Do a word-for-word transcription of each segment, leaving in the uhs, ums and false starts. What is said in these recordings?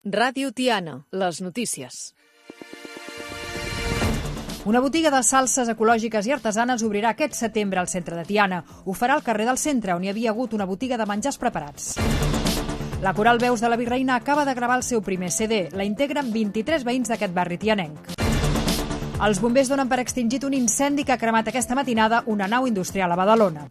Ràdio Tiana, les notícies. Una botiga de salses ecològiques i artesanes obrirà aquest setembre al centre de Tiana. Ho farà al carrer del centre, on hi havia hagut una botiga de menjars preparats. La coral Veus de la Virreina acaba de gravar el seu primer C D. La integren vint-i-tres veïns d'aquest barri tianenc. Els bombers donen per extingit un incendi que ha cremat aquesta matinada una nau industrial a Badalona.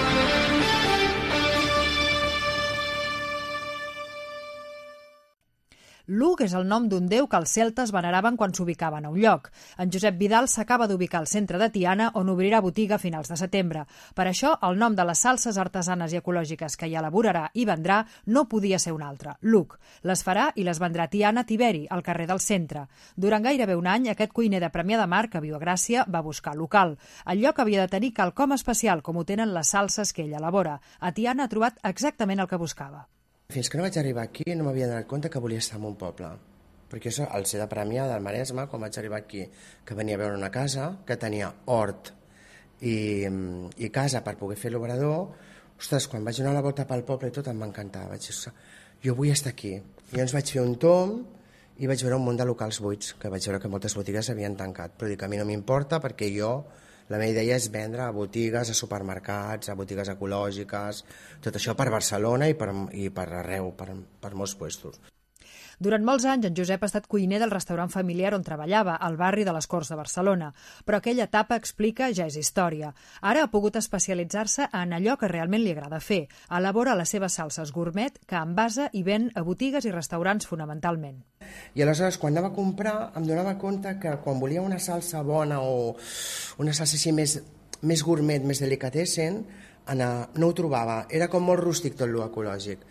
Lug és el nom d'un déu que els celtes veneraven quan s'ubicaven a un lloc. En Josep Vidal s'acaba d'ubicar al centre de Tiana, on obrirà botiga a finals de setembre. Per això, el nom de les salses artesanes i ecològiques que hi elaborarà i vendrà no podia ser un altre, Lug. Les farà i les vendrà a Tiana Tiberi, al carrer del centre. Durant gairebé un any, aquest cuiner de Premià de Mar, que viu a Gràcia, va buscar local. El lloc havia de tenir quelcom especial, com ho tenen les salses que ell elabora. A Tiana ha trobat exactament el que buscava. Fins que no vaig arribar aquí no m'havia donat compte que volia estar en un poble. Perquè això, al ser de Premià, del Maresme, quan vaig arribar aquí, que venia a veure una casa, que tenia hort i, i casa per poder fer l'obrador, ostres, quan vaig donar la volta pel poble i tot em va encantar. Vaig dir, jo vull estar aquí. I llavors vaig fer un tomb i vaig veure un munt de locals buits, que vaig veure que moltes botigues havien tancat. Però dic, a mi no m'importa perquè jo... La meva idea és vendre a botigues, a supermercats, a botigues ecològiques, tot això per Barcelona i per, i per arreu, per, per molts puestos. Durant molts anys, en Josep ha estat cuiner del restaurant familiar on treballava, al barri de les Corts de Barcelona. Però aquella etapa, explica, ja és història. Ara ha pogut especialitzar-se en allò que realment li agrada fer. Elabora les seves salses gourmet, que envasa i ven a botigues i restaurants fonamentalment. I aleshores, quan anava a comprar, em donava compte que quan volia una salsa bona o una salsa així més, més gourmet, més delicatessen, no ho trobava. Era com molt rústic tot lo ecològic.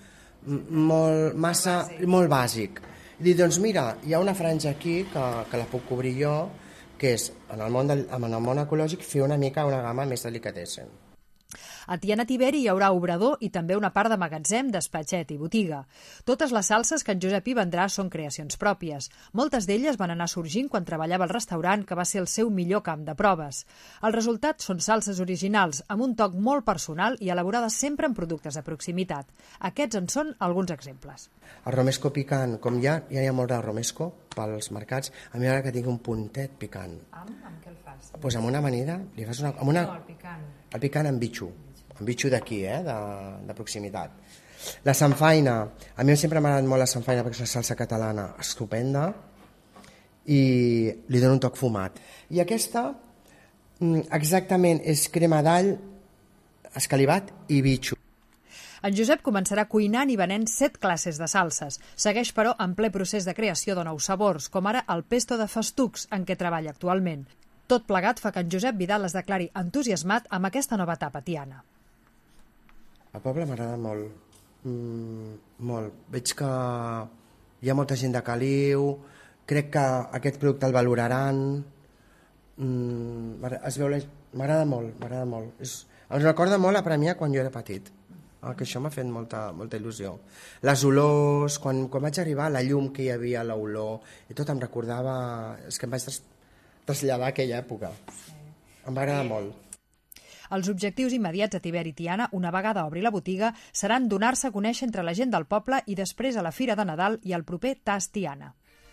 Molt, massa, molt bàsic. I dic, doncs mira, hi ha una franja aquí que, que la puc cobrir jo, que és, en el món, del, en el món ecològic, fer una mica una gamma més delicatessen. A Tiana Tiberi hi haurà obrador i també una part de magatzem, despatxet i botiga. Totes les salses que en Josep hi vendrà són creacions pròpies. Moltes d'elles van anar sorgint quan treballava al restaurant, que va ser el seu millor camp de proves. El resultat són salses originals, amb un toc molt personal i elaborades sempre en productes de proximitat. Aquests en són alguns exemples. El romesco picant, com ja, ja hi ha molt de romesco pels mercats, a mi m'agrada que tingui un puntet picant. Amb, amb què el fas? Pues amb una amanida, li fas una... Amb una... No, el picant. El picant amb bitxo, amb bitxo d'aquí, eh, de, de proximitat. La samfaina, a mi sempre m'ha agradat molt la samfaina perquè és una salsa catalana estupenda i li dona un toc fumat. I aquesta exactament és crema d'all, escalivat i bitxo. En Josep començarà cuinant i venent set classes de salses. Segueix, però, en ple procés de creació de nous sabors, com ara el pesto de festucs, en què treballa actualment. Tot plegat fa que en Josep Vidal es declari entusiasmat amb aquesta nova etapa tiana. El poble m'agrada molt, mm, molt. Veig que hi ha molta gent de caliu, crec que aquest producte el valoraran, mm, es veu la... m'agrada molt, m'agrada molt. És... Ens recorda molt a Premià quan jo era petit, ah, que això m'ha fet molta, molta il·lusió. Les olors, quan, quan vaig arribar, la llum que hi havia, l'olor, i tot em recordava... És que em vaig traslladar a aquella època. Sí. Em va agradar molt. Els objectius immediats a Tiberi Tiana, una vegada obri la botiga, seran donar-se a conèixer entre la gent del poble i després a la Fira de Nadal i al proper Tas Tiana.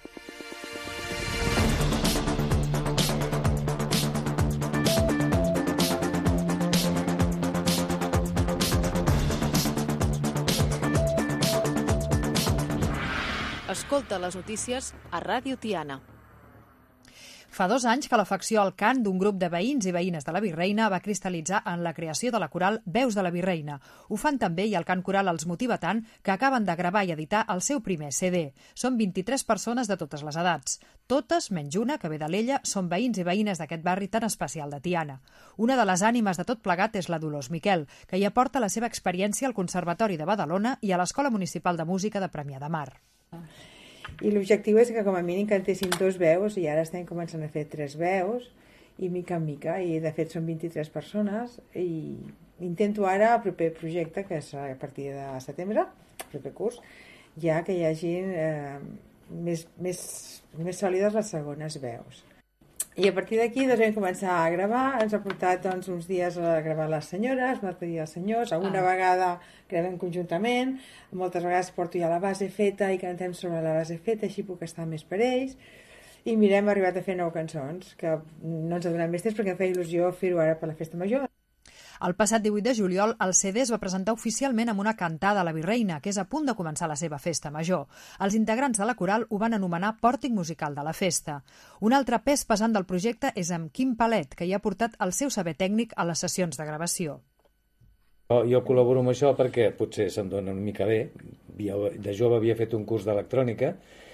Escolta les notícies a Ràdio Tiana. Fa dos anys que l'afecció al cant d'un grup de veïns i veïnes de la Virreina va cristal·litzar en la creació de la coral Veus de la Virreina. Ho fan també i el cant coral Els Motiva Tant, que acaben de gravar i editar el seu primer C D. Són vint-i-tres persones de totes les edats. Totes, menys una, que ve d'Alella, són veïns i veïnes d'aquest barri tan especial de Tiana. Una de les ànimes de tot plegat és la Dolors Miquel, que hi aporta la seva experiència al Conservatori de Badalona i a l'Escola Municipal de Música de Premià de Mar. I l'objectiu és que com a mínim cantéssim dos veus i ara estem començant a fer tres veus i mica en mica, i de fet són vint-i-tres persones i intento ara el proper projecte, que és a partir de setembre, el proper curs, ja que hi hagi eh, més, més, més sòlides les segones veus. I a partir d'aquí doncs, vam començar a gravar, ens ha portat doncs, uns dies a gravar les senyores, un altre dia els senyors, alguna ah. vegada gravem conjuntament, moltes vegades porto ja la base feta i cantem sobre la base feta, així puc estar més per ells, i mirem, hem arribat a fer nou cançons, que no ens ha donat més temps perquè em feia il·lusió fer-ho ara per la Festa Major. El passat divuit de juliol, el C D es va presentar oficialment amb una cantada a la Virreina, que és a punt de començar la seva festa major. Els integrants de la coral ho van anomenar pòrtic musical de la festa. Un altre pes pesant del projecte és amb Quim Palet, que hi ha portat el seu saber tècnic a les sessions de gravació. Jo, jo col·laboro amb això perquè potser se'm dona una mica bé. De jove havia fet un curs d'electrònica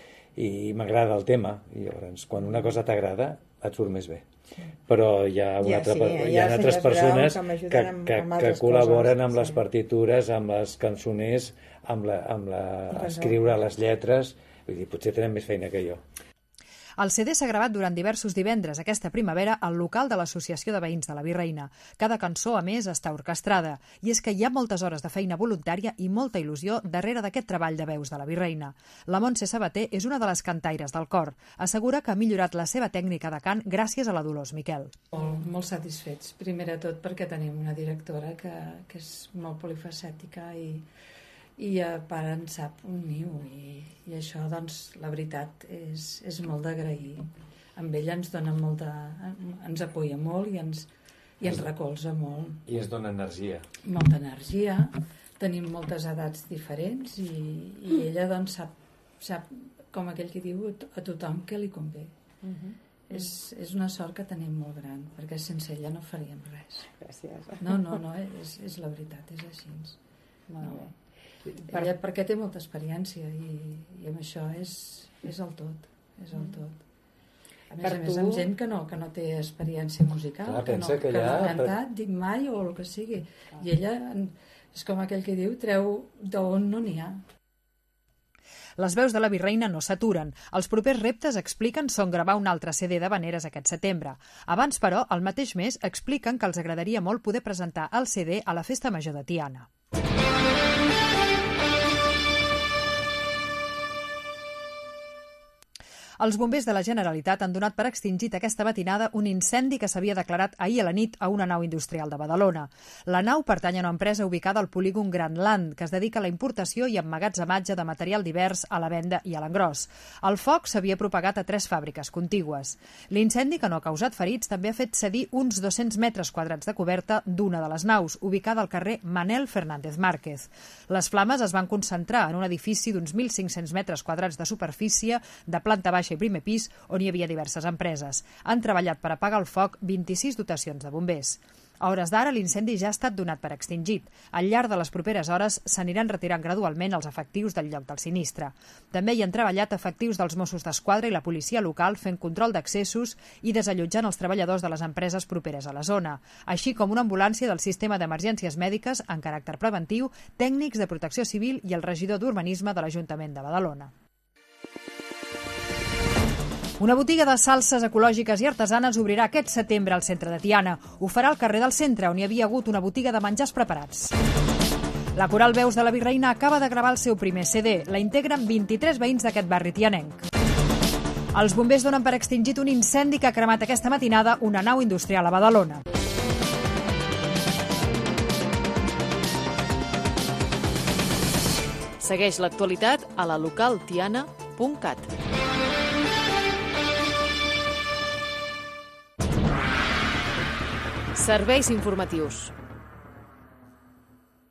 i m'agrada el tema. I llavors, quan una cosa t'agrada, et surt més bé. Però hi ha, una ja, altra, sí, hi ha altres persones que, que, amb, que, amb que col·laboren coses, amb les sí. partitures, amb les cançoners, amb, la, amb la, escriure les lletres. Vull dir, potser tenen més feina que jo. El C D s'ha gravat durant diversos divendres aquesta primavera al local de l'Associació de Veïns de la Virreina. Cada cançó, a més, està orquestrada. I és que hi ha moltes hores de feina voluntària i molta il·lusió darrere d'aquest treball de veus de la Virreina. La Montse Sabater és una de les cantaires del cor. Assegura que ha millorat la seva tècnica de cant gràcies a la Dolors Miquel. Molt, molt satisfets. Primer de tot perquè tenim una directora que, que és molt polifacètica i i a part en sap un niu i, i això doncs la veritat és, és molt d'agrair. Amb ella ens dona molta, ens apoya molt i ens, i ens recolza molt. I es dona energia. Molta energia, tenim moltes edats diferents i, i ella doncs sap, sap, com aquell que diu, a tothom que li convé. Uh-huh. És, és una sort que tenim molt gran, perquè sense ella no faríem res. Gràcies. No, no, no, és, és la veritat, és així. Molt no. bé. Ella, perquè té molta experiència i, i amb això és, és el tot, és el tot. A més per a més, tu... amb gent que no, que no té experiència musical, clar, que, no, que, que ja... no ha cantat, per... dic mai o el que sigui. Ah. I ella és com aquell que diu, treu d'on no n'hi ha. Les veus de la Virreina no s'aturen. Els propers reptes, expliquen, són gravar un altre C D d'havaneres aquest setembre. Abans, però, el mateix mes, expliquen que els agradaria molt poder presentar el C D a la Festa Major de Tiana. Els bombers de la Generalitat han donat per extingit aquesta matinada un incendi que s'havia declarat ahir a la nit a una nau industrial de Badalona. La nau pertany a una empresa ubicada al polígon Granland, que es dedica a la importació i emmagatzematge de material divers a la venda i a l'engròs. El foc s'havia propagat a tres fàbriques contigües. L'incendi, que no ha causat ferits, també ha fet cedir uns dos-cents metres quadrats de coberta d'una de les naus, ubicada al carrer Manel Fernández Márquez. Les flames es van concentrar en un edifici d'uns mil cinc-cents metres quadrats de superfície, de planta baixa i primer pis, on hi havia diverses empreses. Han treballat per apagar el foc vint-i-sis dotacions de bombers. A hores d'ara, l'incendi ja ha estat donat per extingit. Al llarg de les properes hores s'aniran retirant gradualment els efectius del lloc del sinistre. També hi han treballat efectius dels Mossos d'Esquadra i la policia local fent control d'accessos i desallotjant els treballadors de les empreses properes a la zona, així com una ambulància del sistema d'emergències mèdiques en caràcter preventiu, tècnics de protecció civil i el regidor d'Urbanisme de l'Ajuntament de Badalona. Una botiga de salses ecològiques i artesanes obrirà aquest setembre al centre de Tiana. Ho farà al carrer del centre, on hi havia hagut una botiga de menjars preparats. La coral Veus de la Virreina acaba de gravar el seu primer C D. La integren vint-i-tres veïns d'aquest barri tianenc. Els bombers donen per extingit un incendi que ha cremat aquesta matinada una nau industrial a Badalona. Segueix l'actualitat a la local tiana punt cat. Serveis informatius.